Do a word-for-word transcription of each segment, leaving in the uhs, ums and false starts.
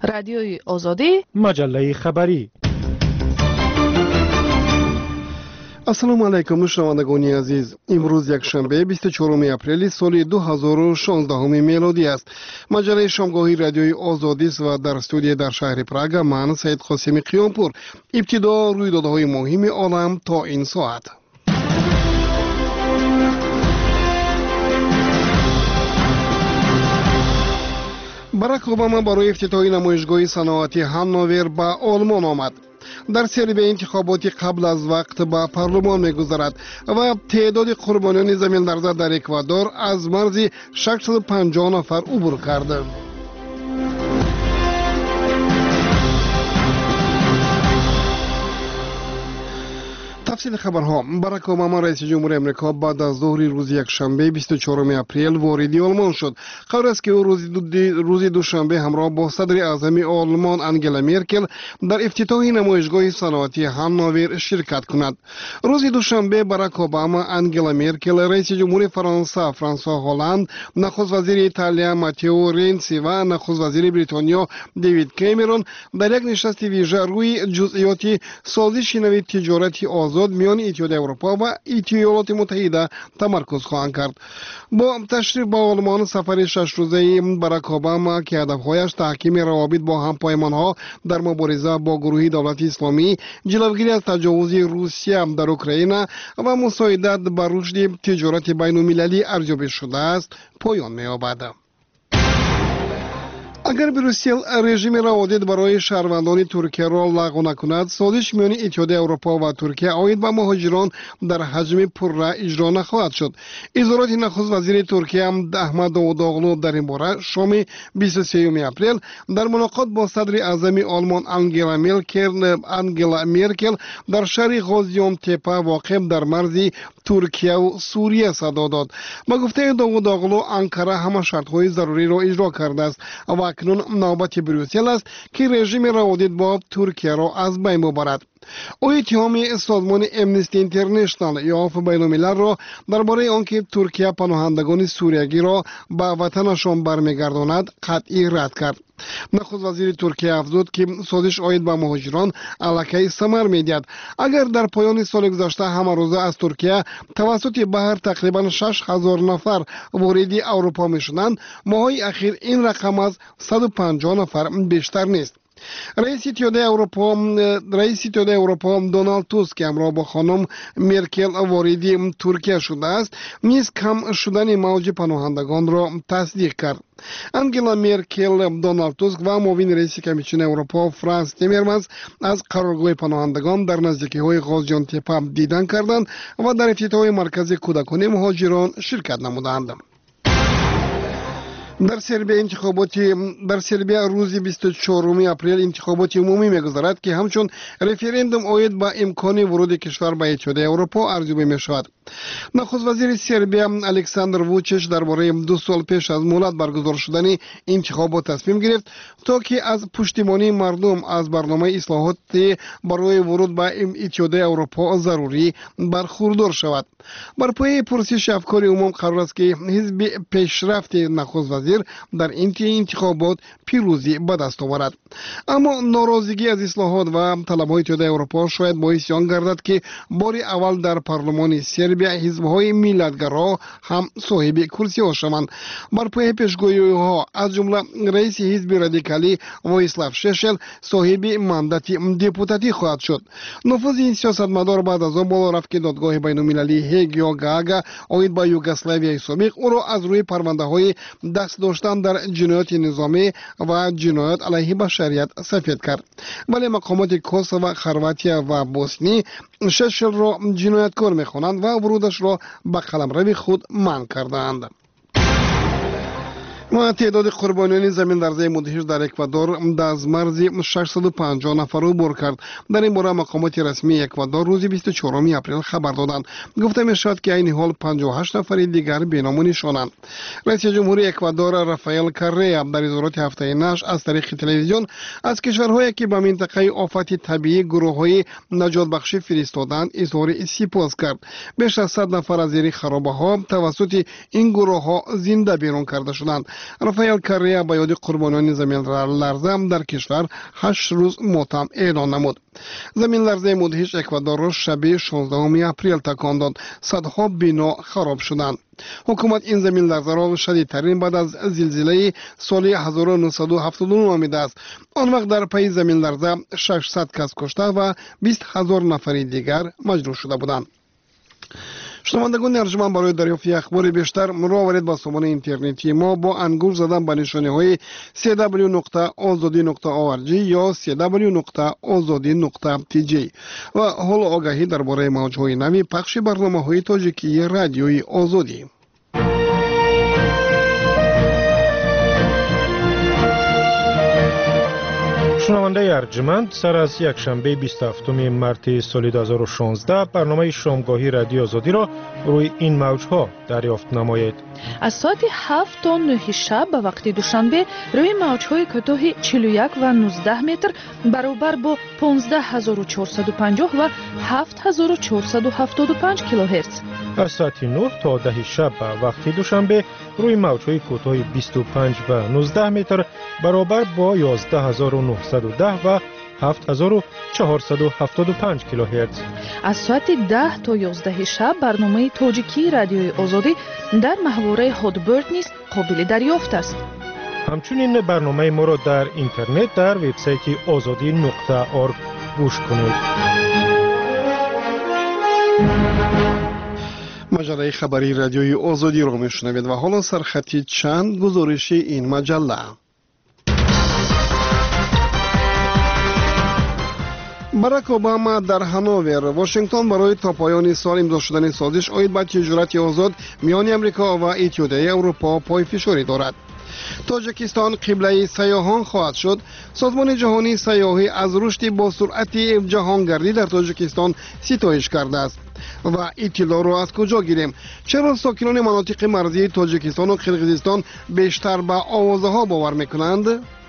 رادیوی آزادی، مجله خبری. السلام علیکم شنوندگان عزیز. امروز یک شنبه بیست و چهارم اپریل سال دو هزار و شانزده میلادی است. مجله شامگاهی رادیوی آزادی است و در استودیو در شهر پراگ من سید قاسم قیامپور. ابتدا رویدادهای مهم عالم تا این ساعت. باراک اوباما برای افتتاح نمایشگاه صنعتی هانوور به آلمان آمد. در سری انتخابات قبل از وقت به پارلمان می‌گذرد و تعداد قربانیان زمین لرزه در اکوادور از مرز ششصد و پنجاه نفر عبور کرده. تفصیل خبرها. باراک اوباما رئیس جمهور امریکا بعد از ظهر روز یک شنبه بیست و چهارم اپریل وارد آلمان شد. قرار است که او روز دوشنبه همراه با صدر اعظم آلمان انگلا مرکل در افتتاح نمایشگاه صنعتی هانوور شرکت کند. روز دوشنبه باراک اوباما، انگلا مرکل، رئیس جمهور فرانسه فرانسوا هولند، نخست وزیر ایتالیا ماتئو رنسی و نخست وزیر بریتانیا دیوید کامرون در یک نشست ویژه روی جزئیات سازش نوی تجارتی آزاد میان اتحادیه اروپا و ایالات متحده تمرکز خواهند کرد. با تشریف به آلمان سفر شش روزه باراک اوباما که هدفهایش تحکیم روابط با همپیمانها در مبارزه با گروه دولت اسلامی، جلوگیری از تجاوز روسیه در اوکراین و مساعدت بر رشد تجارت بین المللی ارزیابی شده است پایان می‌یابد. اگر بروسل رژیم روادید برای شهروندان ترکیه را لغو نکند، سازش میان اتحادیه اروپا و ترکیه عاید به مهاجران در حجم پرره اجرا نخواهد شد. اظهارات نخست وزیر ترکیه احمد داوودوغلو در این باره شام بیست و سوم اپریل در ملاقات با صدر اعظم آلمان انگلا مرکل انگلا مرکل در شهر غازیان تپه واقع در مرز ترکیه و سوریه صدا داد. با گفته داوودوغلو، انقره همه شرط‌های ضروری را اجرا کرده است و اکنون نوبت بروسل است که رژیم روادید با ترکیه را از بین ببرد. او اتهام سازمان امنستی اینترنشنال یا عفو بین الملل را درباره آنکه ترکیه پناهندگان سوریگی را به وطنشان برمیگرداند قطعی رد کرد. نخست وزیر ترکیه افزود که سازش عاید به مهاجران الکی ثمر می‌دهد. اگر در پایان سال گذشته همه روزه از ترکیه توسط بحر تقریبا شش هزار نفر وارد اروپا می‌شدند، ماهای اخیر این رقم از صد و پنجاه نفر بیشتر نیست. رئیس اتحادیه اروپا رئیس اتحادیه اروپا دونالد توسک که همراه با خانم مرکل وارد ترکیه شده است، نیز کم شدن موج پناهندگان را تصدیق کرد. انگلا مرکل، دونالد توسک و معاون رئیس کمیسیون اروپا فرانس تیمرمنز از قرارگاه پناهندگان در نزدیکی‌های غازیان تپه دیدن کردند و در افتتاح مرکز کودکان مهاجران شرکت نمودند. در سربیه انتخابات در سربیه روز بیست و چهارم اپریل انتخابات عمومی می‌گذرد که همچون رفراندوم عاید به امکان ورود کشور به اتحادیه اروپا ارزیابی می‌شود. نخست وزیر سربیه الکساندر ووچیچ درباره دو سال پیش از مهلت برگزار شدن انتخابات تصمیم گرفت تا که از پشتیبانی مردم از برنامه اصلاحات برای ورود به اتحادیه اروپا ضروری برخوردار شود. بر پایه پرسش افکار عموم قرار است که حزب پیشرفت نخست وزیر در این انتخابات پیروزی به دست آورد. اما ناراضگی از اصلاحات و طلب‌های اتحادیه اروپا شاید باعث آن گردد که بار اول در پارلمان سربیه حزب‌های ملیت‌گرا هم صاحب کرسی‌ها شوند. بر پایه پیشگویی‌ها از جمله رئیس حزب رادیکالی وایسلاو ششل صاحب ماندات دپوتاتی خواهد شد. نفوذ این سیاستمدار بعد از آن بالا رفت که دادگاه بین‌المللی هگ یا گاگا عاید به یوگسلاویای سابق او را از روی پرونده‌های دست داشتن در جنایات نظامی و جنایات علیه بشریت سفید کرد. ولی مقامات کوسوو و خرواتیا و بوسنی ششل را جنایتکار می‌خوانند و ورودش را به قلمرو خود منع کردند. و تعداد قربانیان زمین لرزه مدهش در اکوادور از مرز ششصد و پنجاه نفر عبور کرد. در این باره مقامات رسمی اکوادور روز بیست و چهارم اپریل خبر دادند. گفته می‌شود که این حال پنجاه و هشت نفر دیگر بینام و نشانند. رئیس جمهور اکوادور رافائل کاریا در اظهارات هفته نشر از طریق تلویزیون از کشورهایی که به منطقه آفات طبیعی گروه‌های نجات بخشی فرستادند اظهار سپاس کرد. بیش از صد نفر از زیر خرابه‌ها توسط این گروه‌ها زنده بیرون کرده شدند. رافائل کاریا با یاد قربانیان زمین لرزه در کشور هشت روز ماتم اعلان نمود. زمین لرزه مدهش اکوادور را شب شانزدهم اپریل تکان داد. صدها بنا خراب شدند. حکومت این زمین لرزه را شدیدترین بعد از زلزله سال هزار و نهصد و هفتاد و نه نامیده است. آن وقت در پی زمین لرزه ششصد کس کشته و بیست هزار نفر دیگر مجروح شده بودند. شنوندگان ارجمند، برای دریافت اخبار بیشتر مراورید با سامانه اینترنتی ما با انگشت زدن به نشانه های سی دبلیو نقطه آزادی نقطه او ار جی یا سی دبلیو نقطه آزادی نقطه تی جی و حال آگاهی درباره موجهای نوی پخش برنامه‌های تاجیکی رادیوی آزادی. شنونده ارجمند، سر از یک شنبه بیست و هفتم مارس سال دو هزار و شانزده برنامه شامگاهی رادیو آزادی را روی این موجها دریافت نمایید. از ساعت هفت تا نه شب به وقت دوشنبه روی موجهای کوتاه چهل و یک و نوزده متر برابر با پانزده هزار و چهارصد و پنجاه و هفت هزار و چهارصد و هفتاد و پنج کیلوهرتز. از ساعت نه تا ده شب به وقت دوشنبه روی موجهای کوتاه بیست و پنج و نوزده متر برابر با یازده هزار و نهصد و ده و هفت هزار و چهارصد و هفتاد و پنج کیلوهرتز. از ساعت ده تا یازده شب برنامه تاجیکی رادیوی آزادی در محوره هادبرد نیز قابل دریافت است. همچنین برنامه ما را در اینترنت در وبسایت آزادی نقطه اورگ گوش کنید. مجله خبری رادیوی آزادی را میشنوید و حالا سرخطی چند گزارش این مجله. باراک اوباما در هانوور، واشنگتن برای تا پایان سال امضا شدن سازش عاید به تجارت آزاد میان امریکا و اتحادیه اروپا پای فشاری دارد. تاجیکستان قبله سیاحان خواهد شد. سازمان جهانی سیاحی از رشد با سرعت جهانگردی در تاجیکستان ستایش کرده است. و اطلاع را از کجا گیریم؟ چرا ساکنان مناطق مرزی تاجیکستان و قرقیزستان بیشتر به آوازها باور میکنند؟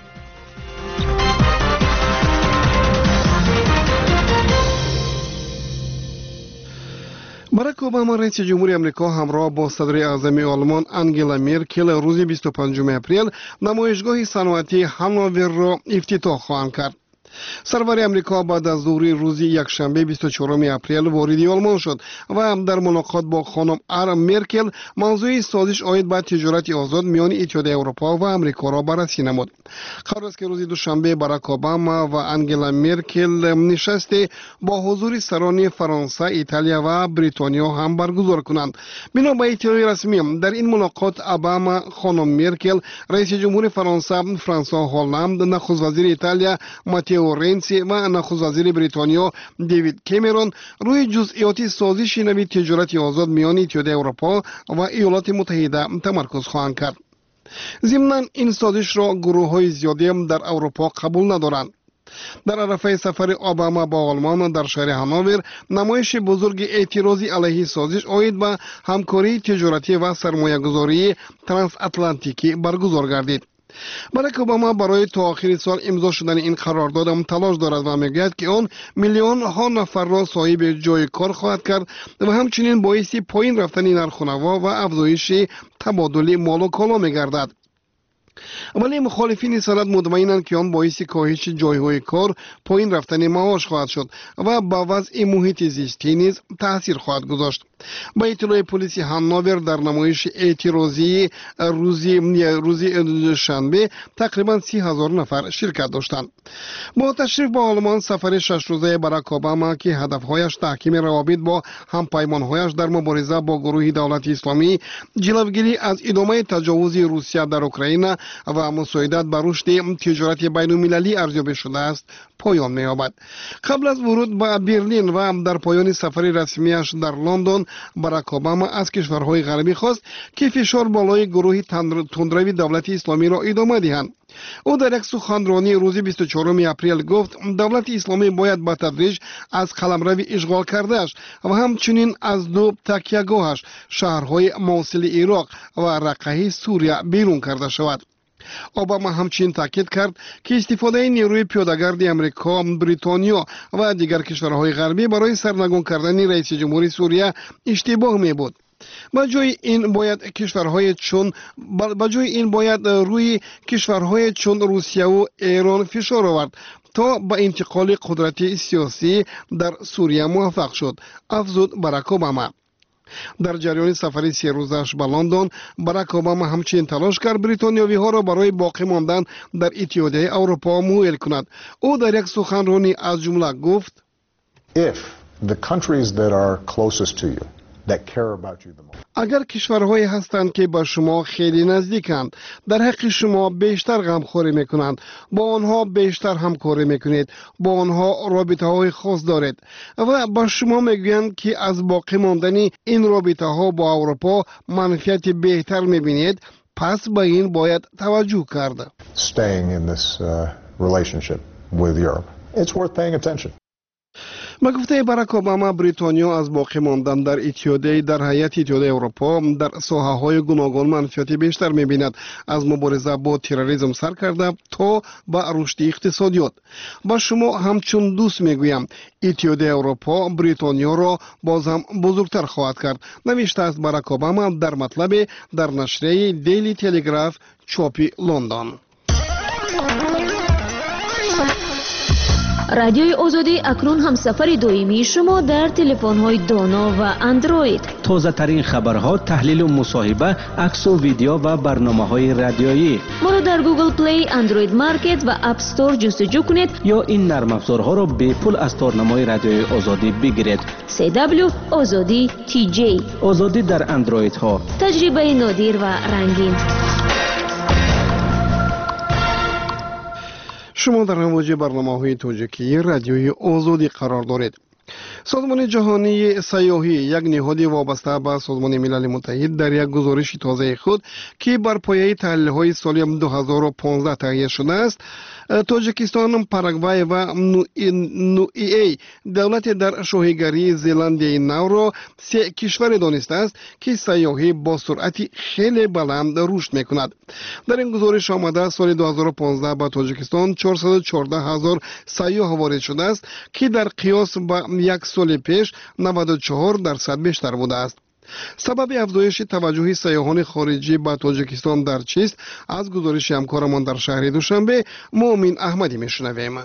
باراک اوباما رئیس جمهوری آمریکا همراه با صدر اعظم آلمان آنگلا مرکل روز بیست و پنجم اپریل نمایشگاه صنعتی هانوور را افتتاح خواهند کرد. سرور امریکا بعد از ظهر روز یکشنبه بیست و چهارم اپریل وارد آلمان شد و در ملاقات با خانم آر مرکل موضوع سازش عاید به تجارت آزاد میان اتحادیه اروپا و امریکا را بررسی نمود. قرار است که روز دوشنبه باراک اوباما و آنگلا مرکل نشستی با حضور سران فرانسه، ایتالیا و بریتانیا هم برگزار کنند. بنا به اطلاع رسمی در این ملاقات اوباما، خانم مرکل، رئیس جمهور فرانسه فرانسوا هولند، نخست وزیر ایتالیا ماتئو رنسی و نخست وزیر بریتانیا دیوید کامرون روی جزئیات سازش نوی تجارت آزاد میان اتحادیه اروپا و ایالات متحده تمرکز خواهند کرد. ضمناً این سازش را گروه های زیادی در اروپا قبول ندارند. در عرصه سفر اوباما با آلمان در شهر هانوور نمایش بزرگ اعتراضی علیه سازش عاید به همکاری تجارتی و سرمایه‌گذاری ترانس اتلانتیکی برگزار گردید. باراک اوباما برای تا آخر سال امضا شدن این قرارداد هم تلاش دارد و میگوید که آن میلیون ها نفر را صاحب جای کار خواهد کرد و همچنین باعث پایین رفتن نرخ‌ونما و افزایش تبادل مال و کالا میگردد. ولی مخالفین سند مطمئنند که آن باعث کاهش جایهای کار، پایین رفتن معاش خواهد شد و با وضع محیط زیستی نیز تاثیر خواهد گذاشت. با اطلاع پلیس هانوور در نمایش اعتراضی روزی روزی شنبه تقریبا سی هزار نفر شرکت داشتند. با تشریف به آلمان سفر شش روزه باراک اوباما که هدفهایش تحکیم روابط با همپیمانهایش در مبارزه با گروه دولت اسلامی، جلوگیری از ادامه تجاوز روسیه در اوکراین و مساعدت بر رشد تجارت بین المللی ارزیابی شده است پایان می‌یابد. قبل از ورود به برلین و در پایان سفر رسمیش در لندن، باراک اوباما از کشورهای غربی خواست که فشار بالای گروه تندروی دولت اسلامی را ادامه دهند. او در یک سخنرانی روز بیست و چهارم اپریل گفت دولت اسلامی باید به تدریج از قلمرو اشغال کردهش و همچنین از دو تکیهگاهش شهرهای موصل عراق و رقه سوریه بیرون کرده شود. اوباما همچنین تاکید کرد که استفاده نیروی پیاده‌گرد امریکا، بریتانیا و دیگر کشورهای غربی برای سرنگون کردن رئیس جمهوری سوریه اشتباه می بود. با جای این باید کشورهای چون با جای این باید روی کشورهای چون روسیه و ایران فشار آورد تا با انتقال قدرت سیاسی در سوریه موفق شد، افزود باراک اوباما. در جریان سفری سه روزش به لندن، باراک اوباما همچنین تلاش کرد بریتانیایی ها را برای باقی ماندن در اتحادیه اروپا مایل کند. او در یک سخنرانی از جمله گفت: If the countries that are closest to you that care about you the most. اگر کشورهایی هستند که با شما خیلی نزدیکند، در حق شما بیشتر غمخوری میکنند، با آنها بیشتر همکاری میکنید، با آنها رابطه های خاص دارید و با شما میگویند که از باقی ماندن این رابطه ها با اروپا منفعت بهتر میبینید، پس به این باید توجه کرد. Staying in this uh, relationship with Europe. It's worth paying attention. با گفته باراک اوباما، بریتانیا از باقی ماندن در اتحادیه در هیئت اتحادیه اروپا در ساحه‌های گوناگون منفعت بیشتر می‌بیند، از مبارزه با تروریسم سر کرده تا با رشد اقتصادیات. با شما همچون دوست میگویم اتحادیه اروپا بریتانیا را باز هم بزرگتر خواهد کرد، نوشته است باراک اوباما در مطلب در نشریه دیلی تلگراف چاپی لندن. رادیوی آزادی اکنون هم سفر دائمی شما در تلفن‌های دانا و اندروید. تازه ترین خبرها، تحلیل و مصاحبه، عکس و ویدیو و برنامه‌های رادیویی. ما را در گوگل پلی، اندروید مارکت و اپ استور جستجو کنید یا این نرم افزارها را به پول از تارنمای رادیوی آزادی بگیرید. سی دبلیو آزادی تی جی. آزادی در اندروید ها. تجربه نادر و رنگین. شما در امواج برنامه‌های تاجیکی رادیوی آزادی قرار دارید. سازمان جهانی سیاحی، یک نهاد وابسته به سازمان ملل متحد، در یک گزارش تازه خود که بر پایه تحلیل‌های سال دو هزار و پانزده تهیه شده است، تاجیکستان، پاراگوای و نوئای دولت در شاهیگری زلاندیای نو را سه کشور دانسته است که سیاحی با سرعت خیلی بلند رشد می‌کند. در این گزارش آمده سال دو هزار و پانزده به تاجیکستان چهارصد و چهارده هزار سیاح وارد شده است که در قیاس با یک سال پیش نود و چهار درصد بیشتر بوده است. سبب افزایش توجه سیاحان خارجی به تاجیکستان در چیست؟ از گزارش همکارمان در شهر دوشنبه مؤمن احمدی میشنویم.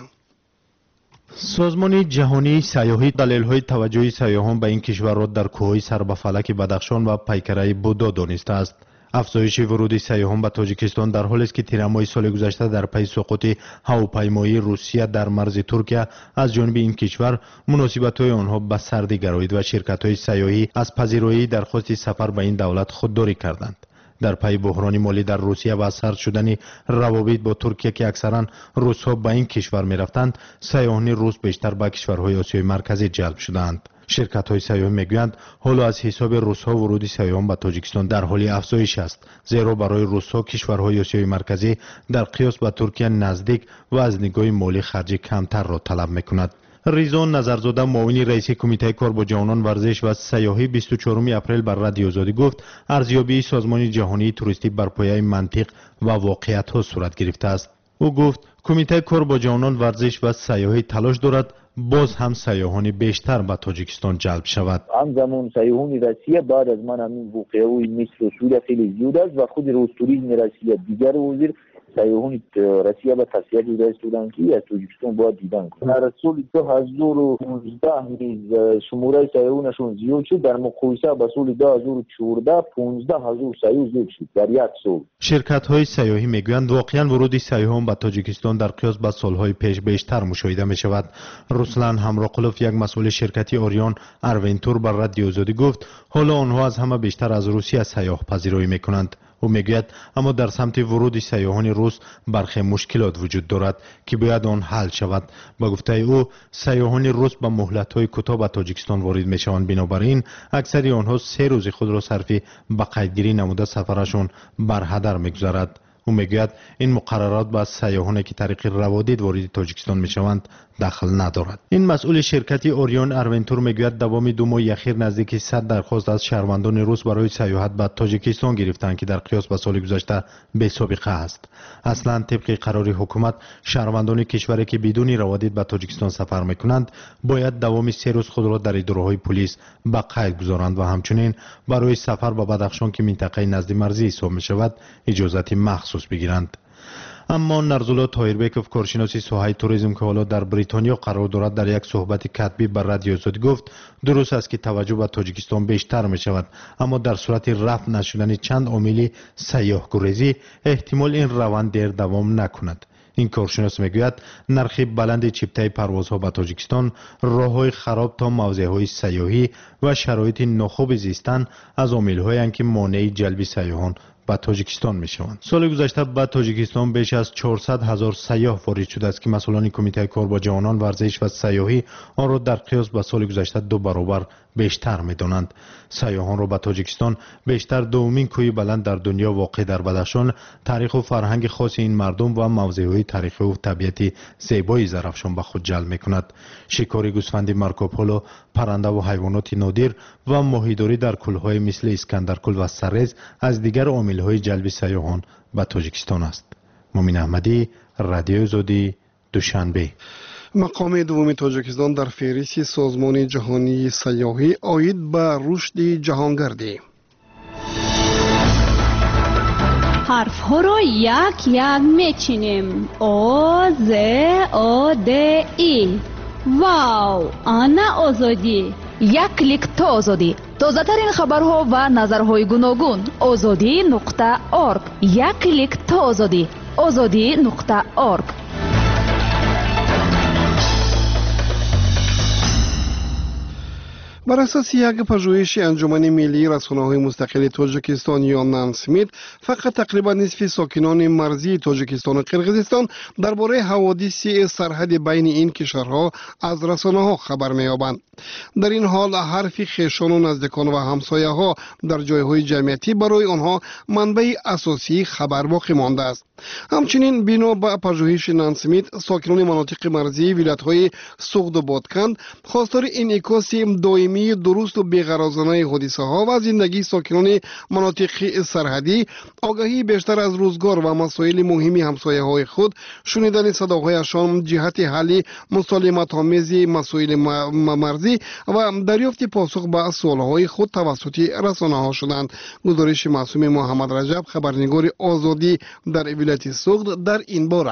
سازمان جهانی سیاحی دلایل توجه سیاحان به این کشور را در کوههای سربفلک بدخشان و پیکره بودا دانسته است. افزایش ورود سیاحان به تاجیکستان در حالی است که تیرماه سال گذشته در پی سقوط هواپیمایی روسیه در مرز ترکیه از جانب این کشور مناسبت‌های آنها به سردی گرایید و شرکت‌های سیاحی از پذیرایی درخواست سفر به این دولت خودداری کردند. در پی بحران مالی در روسیه و سرد شدن روابط با ترکیه که اکثرا روس‌ها به این کشور می‌رفتند، سیاحان روس بیشتر به کشورهای آسیای مرکزی جلب شدند. شرکت‌های سیاحی میگویند حالا از حساب روس‌ها ورود سیاحان به تاجیکستان در حال افزایش است، زیرا برای روس‌ها کشورهای آسیای مرکزی در قیاس به ترکیه نزدیک و از نگاه مالی خرج کمتر را طلب می‌کند. ریزان نظرزاده، معاون رئیس کمیته کار با جوانان ورزش و سیاحی، بیست و چهارم اپریل بر رادیو آزادی گفت ارزیابی سازمان جهانی توریستی بر پایه منطق و واقعیت‌ها صورت گرفته است. او گفت کمیته کار با جوانان ورزش و سیاحی تلاش دارد باز هم سیاحان بیشتر به تاجیکستان جلب شود. همزمان سیاحان روسیه بعد از من همین واقعه مثل و سوریه خیلی زیاد است و خود رئیس توریسم روسیه دیگر وزیر سیاحان روسیه به تصفیه دیده استودن که از تاجیکستان باید دیدن کنند. در سال دو هزار و پانزده نیز شماره سیاحانشون زیاد شد، در مقایسه با سال دو هزار و چهارده پانزده هزار سیاح زیاد شد در یک سال. شرکت‌های سیاحی میگویند واقعاً ورود سیاحان به تاجیکستان در قیاس با سال‌های پیش بیشتر مشاهده می‌شود. رسلان همراقلوف، یک مسئول شرکتی آریان اروینتور، بر رادیو آزادی گفت حالا آنها از همه بیشتر از روسیه سیاح پذیرایی می‌کنند. او میگوید اما در سمت ورود سیاحان روس برخی مشکلات وجود دارد که باید آن حل شود. با گفته او سیاحان روس با مهلت‌های کوتاه به تاجیکستان وارد میشوند، بنابراین اکثر آنها سه روز خود را صرف به قیدگیری نموده سفرشان بر هدر میگذارد. او میگوید این مقررات با سیاحانی که طریق روادید وارد تاجیکستان میشوند دخل ندارد. این مسئول شرکت اوریون اروینتور میگوید دوام دو ماه اخیر نزدیک صد درخواست از شهروندان روس برای سیاحت به تاجیکستان گرفتند که در قیاس به سال گذشته بی سابقه است. اصلا طبق قرار حکومت شهروندان کشوری که بدون روادید به تاجیکستان سفر میکنند باید دوام سه روز خود را در اداره‌های پلیس به قید گذارند و همچنین برای سفر به بدخشان که منطقه نزد مرزی حساب میشود اجازت مخصوص بگیرند. اما نرزولا تایربکوف کارشناس ساحه توریسم که حالا در بریتانیا قرار دارد در یک صحبت کتبی بر رادیو آزادی گفت درست است که توجه به تاجیکستان بیشتر می شود، اما در صورت رفع نشدن چند عامل سیاح‌گریزی احتمال این روند دیر دوام نکند. این کارشناس میگوید نرخ بلند چپتای پروازها به تاجیکستان، راههای خراب تا موضعهای سیاحی و شرایط ناخوب زیستن از عامل‌هایی که مانع جلب سیاحان به تاجیکستان می شوند. سال گذشته به تاجیکستان بیش از چهارصد هزار سیاح وارد شده است که مسئولان کمیته کار با جوانان ورزش و سیاحی آن را در قیاس به سال گذشته دو برابر بیشتر می دانند. سیاحان را به تاجیکستان بیشتر دومین کوه بلند در دنیا واقع در بدخشان، تاریخ و فرهنگ خاص این مردم و موضعهای تاریخی و طبیعتی زیبای زرافشان به خود جلب می کند. شکار گوسفند مارکوپولو، پرنده و حیوانات نادر و ماهیداری در کلهای مثل اسکندرکل و سرز از دیگر عامل‌های جلب سیاحان به تاجیکستان است. مومن احمدی، رادیو آزادی، دوشنبه. مقام دوم تاجیکستان در فهرست سازمان جهانی سیاحی عاید به رشد جهانگردی. حرف ها را یک یک میچینیم. او ز او د ای. واو، آنا آزادی. یک کلیک تا آزادی. تازه ترین خبرها و نظرهای گوناگون. آزادی نقطه اورگ. یک کلیک تا آزادی. آزادی نقطه اورگ. بر اساس یک پژوهش انجمن ملی رسانه‌های مستقل تاجیکستان یا نان سمیت، فقط تقریبا نصف ساکنان مرزی تاجیکستان و قرقیزستان درباره حوادث سرحد بین این کشورها از رسانه‌ها خبر می‌یابند. در این حال حرف خویشان و نزدیکان و همسایه‌ها در جایهای جمعیتی برای آنها منبع اساسی خبر باقی مانده است. همچنین بنا به پژوهش نان سمیت، ساکنان مناطق مرزی ولایت‌های سوغد و بادکند خواستار انعکاس دائمی درست و بی‌غرضانه حادثه‌ها و زندگی ساکنان مناطق سرحدی، آگاهی بیشتر از روزگار و مسائل مهم همسایه‌های خود، شنیدن صداهایشان جهت حل مسالمت‌آمیز مسائل مرزی و دریافت پاسخ به سوال‌های خود توسط رسانه‌ها شدند. گزارش معصوم محمد رجب، خبرنگار آزادی در ولایت سوغد در این باره.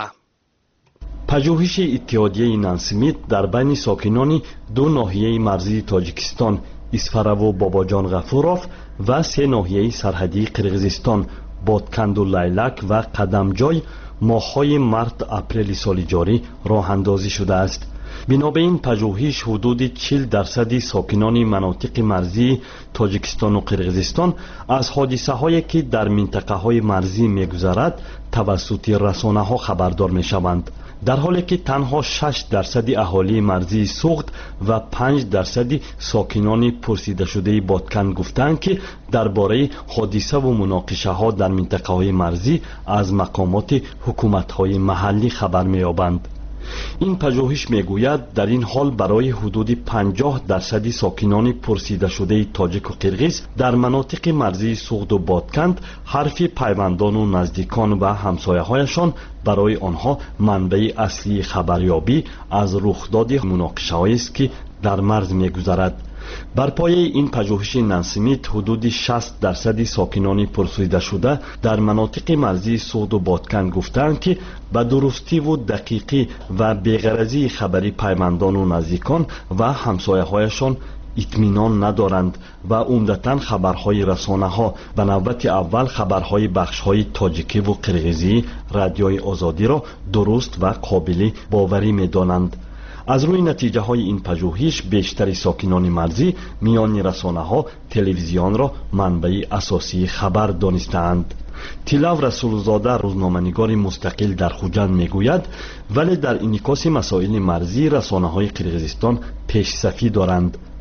پژوهش اتحادیه نان سمیت در بین ساکنان دو ناحیه مرزی تاجیکستان، اسفرا و باباجان غفوروف و سه ناحیه سرحدی قرقیزستان، بادکند و لیلک و قدمجای، ماه‌های مارت اپریل سال جاری راه اندازی شده است. بنابر این پژوهش حدود چهل درصد ساکنان مناطق مرزی تاجیکستان و قرقیزستان از حادثه هایی که در منطقه های مرزی میگذرد توسط رسانه ها خبردار می شوند، در حالی که تنها شش درصد اهالی مرزی سوغد و پنج درصد ساکنان پرسیده شده بادکند گفتند که درباره حادثه و مناقشه ها در منطقه های مرزی از مقامات حکومت های محلی خبر می یابند. این پژوهش میگوید در این حال برای حدود پنجاه درصد ساکنان پرسیده شده تاجیک و قرقیز در مناطق مرزی سوغد و بادکند حرف پیوندان و نزدیکان و همسایه‌هایشان برای آنها منبع اصلی خبریابی از رخداد مناقشه‌هایی است که در مرز میگذرد. بر پایه این پژوهش نان سمیت حدود شصت درصد ساکنان پرسیده شده در مناطق مرزی سوغد و بادکند گفتند که به درستی و دقیقی و بی‌غرضی خبری پیوندان و نزدیکان و همسایه‌هایشان اطمینان ندارند و عمدتاً خبرهای رسانه ها به نوبت اول خبرهای بخش‌های تاجیکی و قرقیزی رادیوی آزادی را درست و قابل باوری می‌دانند. از روی نتیجه های این پژوهش بیشتر ساکنان مرزی میان رسانه ها تلویزیون را منبع اساسی خبر دانستند. تیلاو رسولزاده، روزنامه‌نگار مستقل در خوجند میگوید ولی در انعکاس مسائل مرزی رسانه های قرقیزستان پیش‌صفی دارند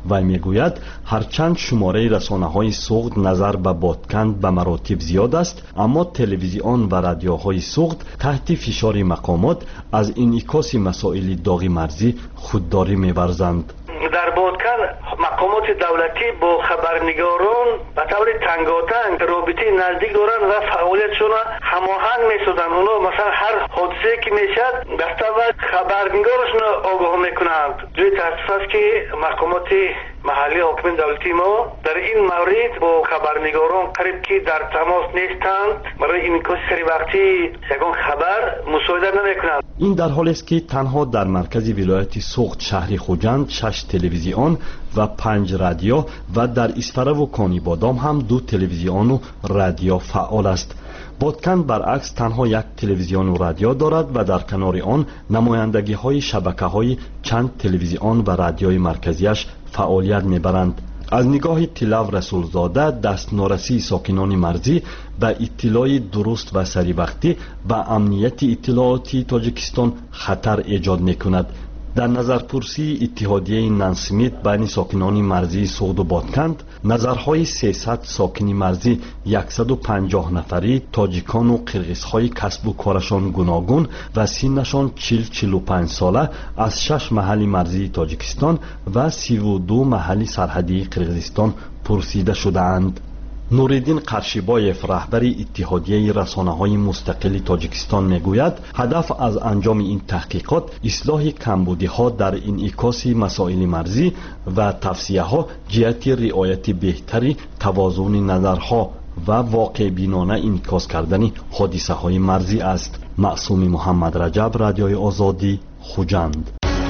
وی میگوید هرچند شماره رسانه‌های سوخت نظر به بادکند به مراتب زیاد است، اما تلویزیون و رادیوهای سوخت تحت فشار مقامات از انعکاس مسائل داغ مرزی خودداری می‌ورزند. در بادکند مقامات دولتی با خبرنگاران به طور تنگاتنگ رابطه نزدیک دارند و فعالیتشون هماهنگ می‌سازند. اونا مثلا هر حادثه که میشد دسته و خبرنگارشون آگاه میکنند. جای تاسف است که مقامات محلی حاکم دولتی ما در این مورد با خبرنگاران قریب که در تماس نیستند، برای انعکاس سری وقتی یگان خبر مساعدت نمیکنند. این در حالی است که تنها در مرکز ولایت سوخت شهر خوجند شش تلویزیون و پنج رادیو و در اسفره و کانی بادام هم دو تلویزیون و رادیو فعال است. بادکند برعکس تنها یک تلویزیون و رادیو دارد و در کنار آن نمایندگی های شبکه های چند تلویزیون و رادیوی مرکزیش فعالیت میبرند. از نگاه طلاب رسولزاده دست نارسی ساکنان مرزی به اطلاع درست و سریع و امنیت اطلاعاتی تاجیکستان خطر ایجاد میکند. در نظرپرسی اتحادیه نانسمیت بین ساکنان مرزی سوخت و بادکند نظرهای سیصد ساکنی مرزی صد و پنجاه نفری تاجیکان و قرغیزهای کسب و کارشان گوناگون و سنشان چهل چهل و پنج ساله از شش محل مرزی تاجیکستان و سی و دو محل سرحدی قرغیزستان پرسیده شده‌اند. نوریدین قرشیبایف رهبر اتحادیه رسانه‌های مستقل تاجیکستان میگوید هدف از انجام این تحقیقات اصلاح کمبودی‌ها در انعکاس مسائل مرزی و توصیه‌ها جهت رعایت بهتری توازن نظرها و واقع بینانه انعکاس کردن حادثه‌های مرزی است. معصوم محمد رجب، رادیوی آزادی، خوجند.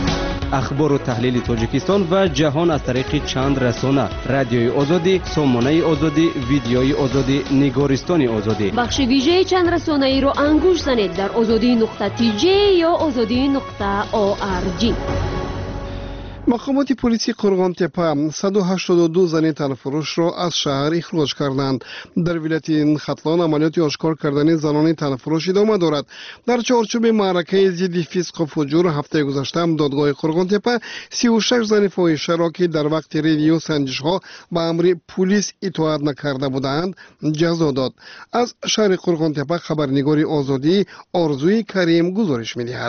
اخبار و تحلیل تاجیکستان و جهان از طریق چند رسانه: رادیوی آزادی، سامانه آزادی، ویدیوی آزادی، نگارستان آزادی. بخش ویژه چند رسانه ای رو انگوش زنید در آزادی نقطه تی جی یا آزادی نقطه او آر جی. مقامات پلیسی قرغان تپه صد و هشتاد و دو زن تنفروش را از شهر اخراج کردند. در ولایت ختلان عملیات آشکار کردن زنان تنفروش ادامه دارد. در چارچوب معرکه ضد فسق و فجور هفته گذشته هم دادگاه قرغان تپه سی و شش زن فاحشه را که در وقت ریویو سنجش ها به امر پلیس اطاعت نکرده بودند جزا داد. از شهر قرغان تپه خبرنگار آزادی آرزوی کریم گزارش می‌دهد.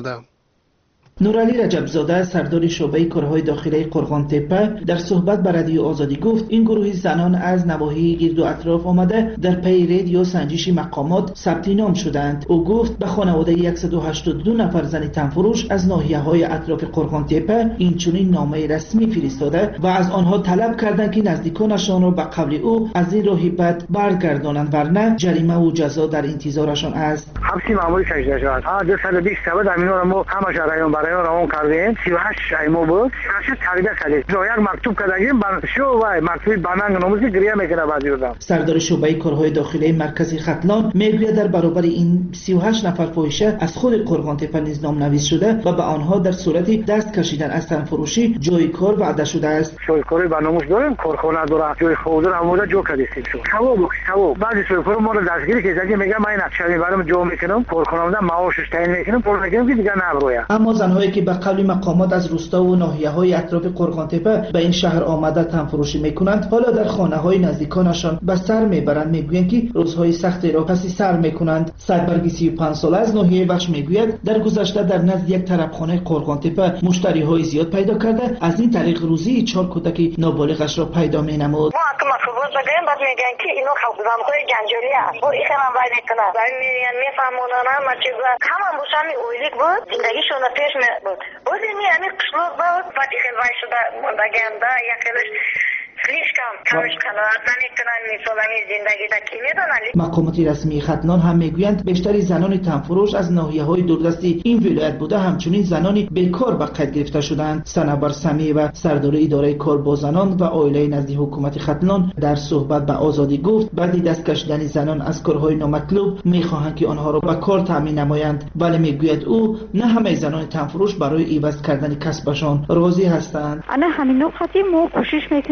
نورعلی رجبزاده سردار شعبه کارهای داخلی قرغان تپه در صحبت با رادیو آزادی گفت این گروه زنان از نواحی گرد و اطراف آمده در پی رید یا سنجش مقامات ثبت نام شدند. او گفت به خانواده صد و هشتاد و دو نفر زن تنفروش از ناحیه‌های اطراف قرغان تپه این چنین نامه رسمی فرستاده و از آنها طلب کردند که نزدیکانشان را به قول او از این راه بد برگردانند ورنه جریمه و جزا در انتظارشان است. حبسی معمولی کشیده شد. ها دو صد و بیست شب امینو ما همش رایون برای روان کردیم. سی و هشت ایمو بود. سی و هشت تغییر کردیم. جو یک مکتوب کردیم شو و مکتوب باننگ نموزی گریه میکنه بعضی وقتا. سردار شعبه کارهای داخلی مرکز ختلان میگوید در برابر این سی و هشت نفر فاحشه از خود قرغان تپه نیز نام نویس شده و به آنها در صورت دست کشیدن از تنفروشی جای کار وعده شده است. جای کاری برنامه‌اش داریم، کارخانه داره، جای خودرو هم جو کردیم شو. شو بک شو. بعضی شوفر ما رو دستگیری کردن میگه من نقشه میبرم جو میکنم، کارخانه معاشش تعیین میکنم، پول میگم که دیگه نبرویا. اما زنهایی که به قول مقامات از روستا و ناحیه‌های اطراف قرغان تپه به این شهر آمده تنفروشی میکنند حالا در خانه‌های نزدیکانشان به سر میبرند. میگویند که روزهای سختی را پس سر میکنند. سربرگی سی و پنج ساله از ناحیه بخش میگوید در گذشته در نزد یک طرفخانه قرغان تپه مشتری‌های زیاد پیدا کرده از این طریق روزی چهار کودک نابالغش را پیدا مینمود. ما که مخبر بودیم بعد میگن که اینو خودمخوی جنجالی است. و این هم باید کنه. بعد میگن میفهمونن ما چیزا همون بوشانی اویلیک بود. زندگیشون پیش می بود. بودی می همین قشلوق بود. بعد این وای شده مندگنده یکیش فلیش کم کمش قناعت نمیکنن میسولمی زندگی دا کی میدونن. مقامات رسمی ختلان هم میگویند بیشتری زنان تنفروش از ناحیه‌های دوردستی این ولایت بوده همچنین زنانی بیکار به قید گرفته شدند. سنبر سمی و سردار اداره کار با زنان و عائله نزد حکومت ختلان در صحبت به آزادی گفت بعد دست کشیدن زنان از کارهای نامطلوب میخواهند که آنها را به کار تامین نمایند، ولی میگوید او نه همه زنان تنفروش برای عوض کردن کسبشان راضی هستند. انا همین نقطه ما کوشش میکنیم که آنها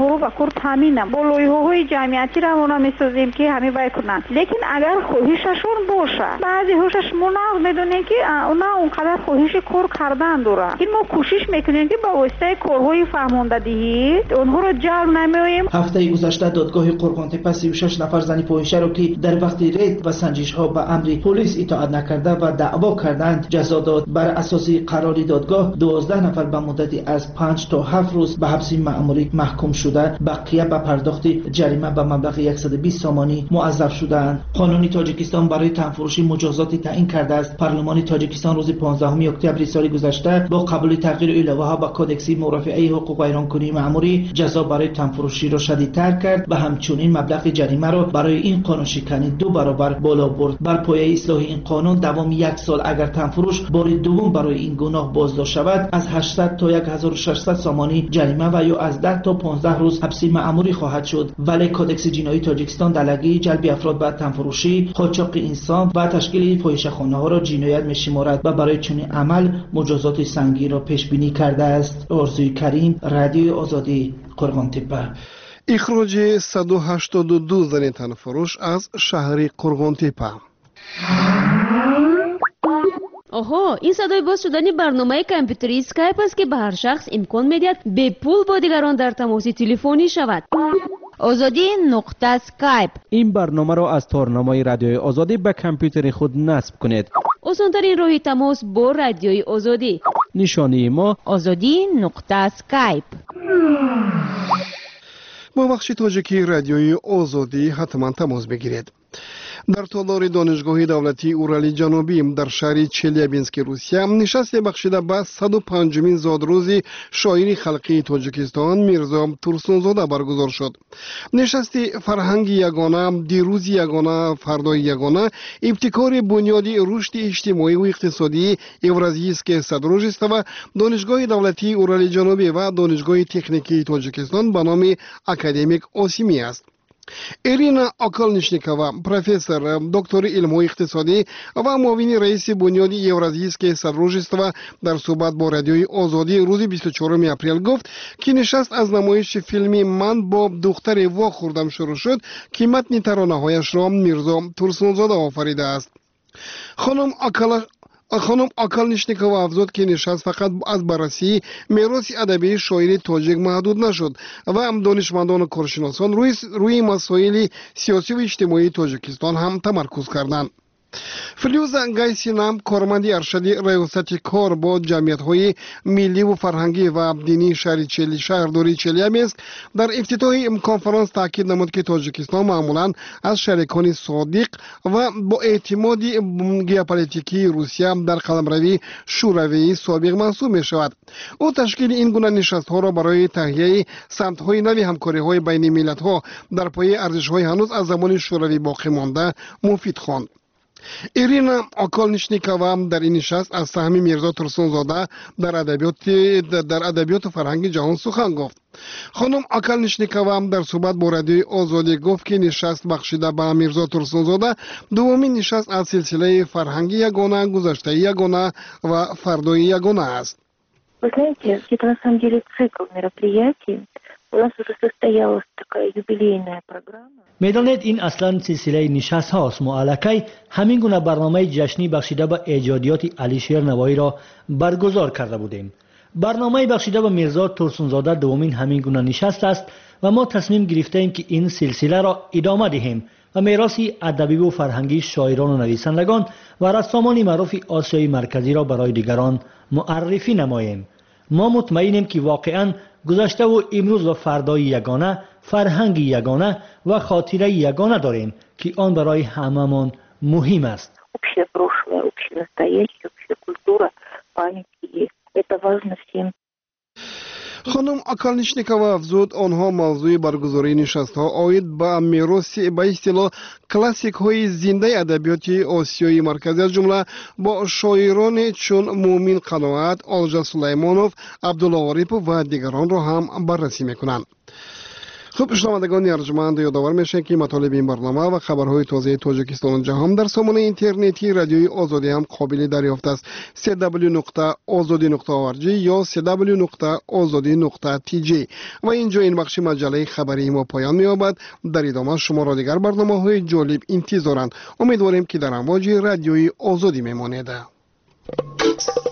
اونها رو به کار تامین با لایحه‌های جمعیتی را اونا میسازیم که همه وای کنن، لیکن اگر خواهششون باشه بعضی هاشش ما نه میدونیم که اونا اونقدر خواهش کار کردن دارن. این ما کوشش میکنیم که با واسطه کارهای فهماندهی اونها رو جلب نمی‌آییم. هفته گذشته دادگاه قرغان‌تپه سی و شش نفر زن فاحشه را که در وقت رید و سنجش ها به امر پلیس اطاعت نکرده و دعوا کردند جزا داد. بر اساس قرار دادگاه دوازده نفر به مدتی از پنج تا هفت روز به حبس مأموری محکوم شده، بقیه به پرداخت جریمه به مبلغ صد و بیست سامانی موظف شدند. قانون تاجیکستان برای تنفروشی مجازاتی تعیین کرده است. پارلمان تاجیکستان روز پانزدهم اکتبر سال گذشته با قبول تغییر الهه ها به کدکس مرافعه حقوق ویرانکنی مأموری جزا برای تنفروشی را شدیدتر کرد و همچنین مبلغ جریمه را برای این قانون شکنی دو برابر بالا برد. بر پایه اصلاح این قانون دوام یک سال اگر تنفروش بار دوم برای این گناه بازداشت شود از هشتصد تا هزار و ششصد سامانی جریمه و یا از ده تا پانزده روز حبس مأموری خواهد شد. ولی کدکس جنایی تاجیکستان دلگی جلب افراد به تنفروشی، قاچاق انسان و تشکیل فاحشه‌خانه ها را جنایت می‌شمارد و برای چنین عمل مجازات سنگین را پیش بینی کرده است. آرزوی کریم، رادیوی آزادی، قرغان‌تپه. اخراج صد و هشتاد و دو زن تنفروش از شهر قرغان‌تپه. آها، این صدای باز شدن برنامه کامپیوتری اسکایپ است که به هر شخص امکان میدهد به پول با دیگران در تماس تلفنی شود. آزادی نقطه اسکایپ. این برنامه را از تارنمای رادیوی آزادی به کامپیوتر خود نصب کنید. آسان‌ترین راه تماس با رادیوی آزادی. نشانی ما آزادی نقطه اسکایپ. با بخش تاجیکی رادیوی آزادی حتما تماس بگیرید. در تالار دانشگاه دولتی اورال جنوبی در شهر چلیابینسک روسیه نشست بخشیده به صد و پنجمین زادروز شاعر خلقی تاجیکستان میرزا تورسونزاده برگزار شد. نشست فرهنگ یگانه، دیروز یگانه، فردای یگانه، ابتکار بنیادی رشد اجتماعی و اقتصادی اورازیسک صدروز است و دانشگاه دولتی اورال جنوبی و دانشگاه تکنیکی تاجیکستان به نام اکادمیک آسیمی است. ایرینا آکالنیشنیکووا، پروفسور دکتر علم اقتصادی و معاون رئیس بنیاد اورازیسک صدروز است و در صحبت با رادیوی آزادی روز بیست و چهارم اپریل گفت که نشست از نمایش فیلمی من با دختر وا خوردم شروع شد که متن ترانه‌هایش را میرزا تورسونزاده آفریده است. خانم آکالا خانم آکالنیشنیکووا افزود که نشست فقط از بررسی میراث ادبی شاعر تاجیک محدود نشد و هم دانشمندان و کارشناسان روی روی مسائل سیاسی و اجتماعی تاجیکستان هم تمرکز کردند. فلیوز گایسینام کارمند ارشد ریاست کار با جمعیت‌های ملی و فرهنگی و دینی شهر چلی شهرداری چلیابینسک در افتتاح کنفرانس تاکید نمود که تاجیکستان معمولاً از شریکان صادق و با اعتماد ژئوپلیتیکی روسیه در قلمروی شوروی سابق محسوب می‌شود. او تشکیل این گونه نشست‌ها را برای تهیه سمت‌های نوی همکاری‌های بین ملت‌ها در پای ارزش‌های هنوز از زمان شوروی باقی مانده مفید خواند. ایرینا آکالنیشنیکووا در این نشست از سهم میرزا تورسونزاده در ادبیات در ادبیات فرهنگ جهان سخن گفت. خانم آکالنیشنیکووا در صحبت با رادیوی آزادی گفت که نشست بخشیده به میرزا تورسونزاده دومین نشست از سلسله فرهنگ یگانه، гузашта یگانه و فردای یگانه است. Вы знаете, это на самом деле цикл мероприятий. У нас уже состоялась такая юбилейная программа. میدانید این اصلا سلسله نشست هاست. ما الکی همین گونه برنامه جشنی بخشیده به ایجادیات علیشیر نوایی را برگزار کرده بودیم. برنامه بخشیده به میرزا تورسونزاده دومین همین گونه نشست است و ما تصمیم گرفتیم که این سلسله را ادامه دهیم و میراث ادبی و فرهنگی شاعران و نویسندگان و رسامان معروف آسیای مرکزی را برای دیگران معرفی نماییم. ما مطمئنیم که واقعاً گذشته و امروز و فردای یگانه، فرهنگ یگانه و خاطره یگانه داریم که آن برای همه‌مان مهم است. Общее прошлое, общее настоящее, общая культура, память есть. Это важно всем. خانم آکالنیشنیکووا افزود آنها موضوع برگزاری نشست‌ها آید به میراث به اصطلاح کلاسیک های زنده ادبیات آسیای مرکزی از جمله با شاعران چون مومین قناعت، آلجا سلیمانوف، عبدالله عارف و دیگران را هم بررسی میکنند. خب شنوندگان ارجمند، یادآور میشه که مطالب این برنامه و خبرهای تازه تاجیکستان و جهان در سامانه اینترنتی رادیوی آزادی هم قابل دریافت است. دبلیو دبلیو دبلیو نقطه آزادی نقطه او آر جی یا دبلیو دبلیو دبلیو نقطه آزادی نقطه تی جی. و اینجا این بخش مجله خبری ما پایان می‌یابد. در ادامه شما را دیگر برنامه‌های جالب انتظارند. امیدواریم که در امواج رادیوی آزادی میمانید.